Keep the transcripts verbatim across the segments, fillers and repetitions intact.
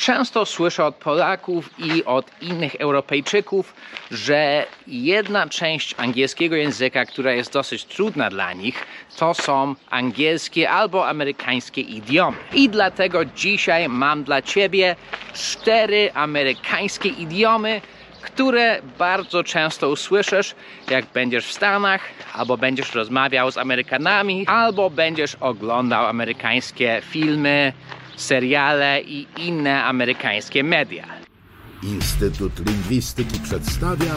Często słyszę od Polaków i od innych Europejczyków, że jedna część angielskiego języka, która jest dosyć trudna dla nich, to są angielskie albo amerykańskie idiomy. I dlatego dzisiaj mam dla Ciebie cztery amerykańskie idiomy, które bardzo często usłyszysz, jak będziesz w Stanach, albo będziesz rozmawiał z Amerykanami, albo będziesz oglądał amerykańskie filmy, seriale i inne amerykańskie media. Instytut Lingwistyki przedstawia...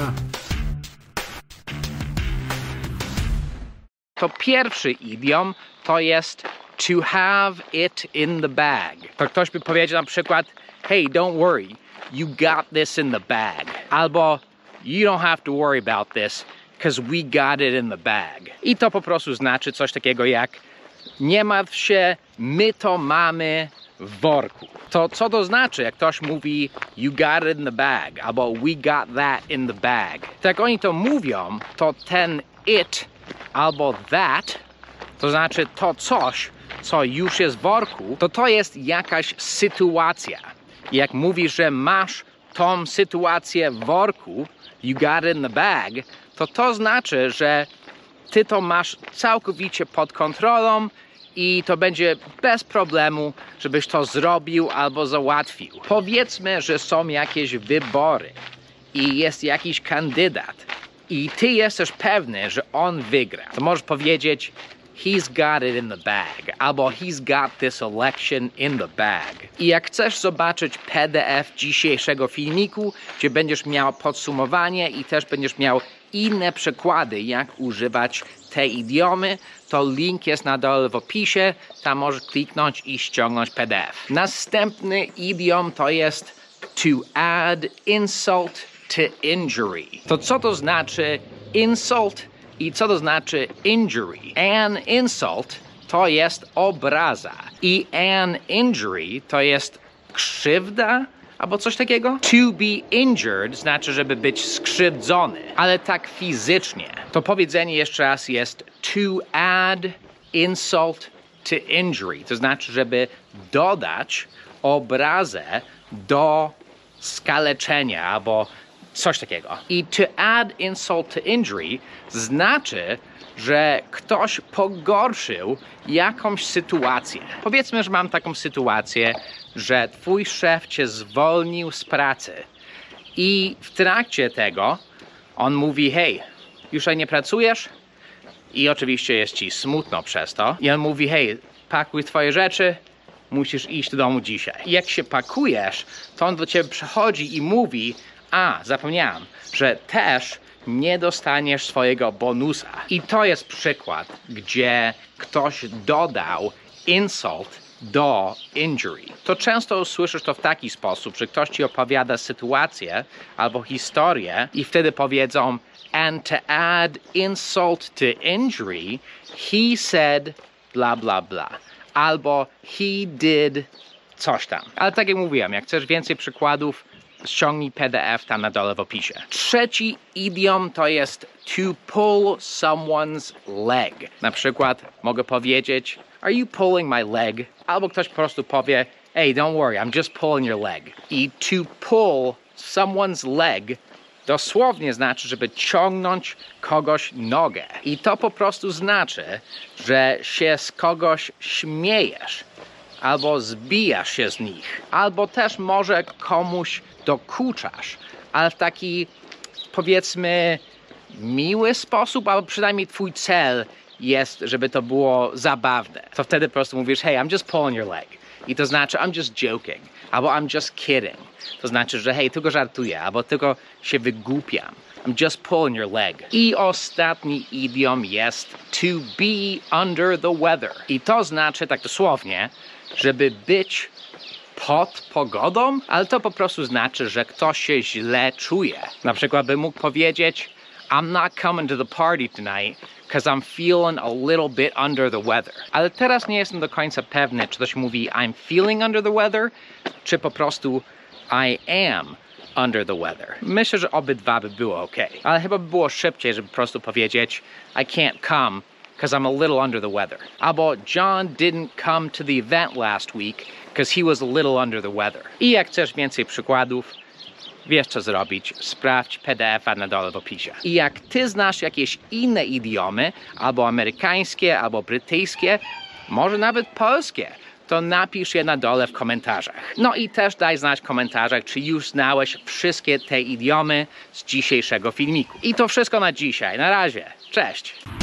To pierwszy idiom to jest to have it in the bag. To ktoś by powiedział na przykład, hey, don't worry, you got this in the bag. Albo you don't have to worry about this, because we got it in the bag. I to po prostu znaczy coś takiego jak nie martw się, my to mamy w worku. To co to znaczy, jak ktoś mówi you got it in the bag, albo we got that in the bag. To jak oni to mówią, to ten it albo that, to znaczy to coś, co już jest w worku, to to jest jakaś sytuacja. I jak mówisz, że masz tą sytuację w worku, you got it in the bag, to to znaczy, że ty to masz całkowicie pod kontrolą i to będzie bez problemu, żebyś to zrobił albo załatwił. Powiedzmy, że są jakieś wybory i jest jakiś kandydat i ty jesteś pewny, że on wygra. To możesz powiedzieć he's got it in the bag albo he's got this election in the bag. I jak chcesz zobaczyć P D F dzisiejszego filmiku, gdzie będziesz miał podsumowanie i też będziesz miał inne przykłady, jak używać te idiomy, to link jest na dole w opisie, tam możesz kliknąć i ściągnąć P D F. Następny idiom to jest to add insult to injury. To co to znaczy insult i co to znaczy injury? An insult to jest obraza i an injury to jest krzywda albo coś takiego. To be injured znaczy, żeby być skrzywdzony, ale tak fizycznie. To powiedzenie jeszcze raz jest to add insult to injury. To znaczy, żeby dodać obrazę do skaleczenia albo coś takiego. I to add insult to injury znaczy, że ktoś pogorszył jakąś sytuację. Powiedzmy, że mam taką sytuację, że twój szef cię zwolnił z pracy i w trakcie tego on mówi, hej, już nie pracujesz? I oczywiście jest ci smutno przez to. I on mówi, hej, pakuj twoje rzeczy, musisz iść do domu dzisiaj. I jak się pakujesz, to on do ciebie przychodzi i mówi, a, zapomniałem, że też nie dostaniesz swojego bonusa. I to jest przykład, gdzie ktoś dodał insult do injury. To często usłyszysz to w taki sposób, że ktoś ci opowiada sytuację albo historię i wtedy powiedzą and to add insult to injury, he said bla bla bla. Albo he did coś tam. Ale tak jak mówiłem, jak chcesz więcej przykładów, ściągnij P D F tam na dole w opisie. Trzeci idiom to jest to pull someone's leg. Na przykład mogę powiedzieć, are you pulling my leg? Albo ktoś po prostu powie, hey, don't worry, I'm just pulling your leg. I to pull someone's leg dosłownie znaczy, żeby ciągnąć kogoś nogę. I to po prostu znaczy, że się z kogoś śmiejesz. Albo zbijasz się z nich. Albo też może komuś dokuczasz, ale w taki, powiedzmy, miły sposób, albo przynajmniej twój cel jest, żeby to było zabawne. To wtedy po prostu mówisz, hey, I'm just pulling your leg. I to znaczy, I'm just joking, albo I'm just kidding. To znaczy, że hej, tylko żartuję, albo tylko się wygłupiam. I'm just pulling your leg. I ostatni idiom jest to be under the weather. I to znaczy, tak dosłownie, żeby być pod pogodą, ale to po prostu znaczy, że ktoś się źle czuje. Na przykład by mógł powiedzieć I'm not coming to the party tonight because I'm feeling a little bit under the weather. Ale teraz nie jestem do końca pewny, czy to się mówi I'm feeling under the weather, czy po prostu I am under the weather. Myślę, że obydwa by było ok. Ale chyba by było szybciej, żeby po prostu powiedzieć I can't come because I'm a little under the weather. Albo John didn't come to the event last week because he was a little under the weather. I jak chcesz więcej przykładów, wiesz co zrobić, sprawdź P D F-a na dole w opisie. I jak ty znasz jakieś inne idiomy, albo amerykańskie, albo brytyjskie, może nawet polskie, to napisz je na dole w komentarzach. No i też daj znać w komentarzach, czy już znałeś wszystkie te idiomy z dzisiejszego filmiku. I to wszystko na dzisiaj. Na razie. Cześć!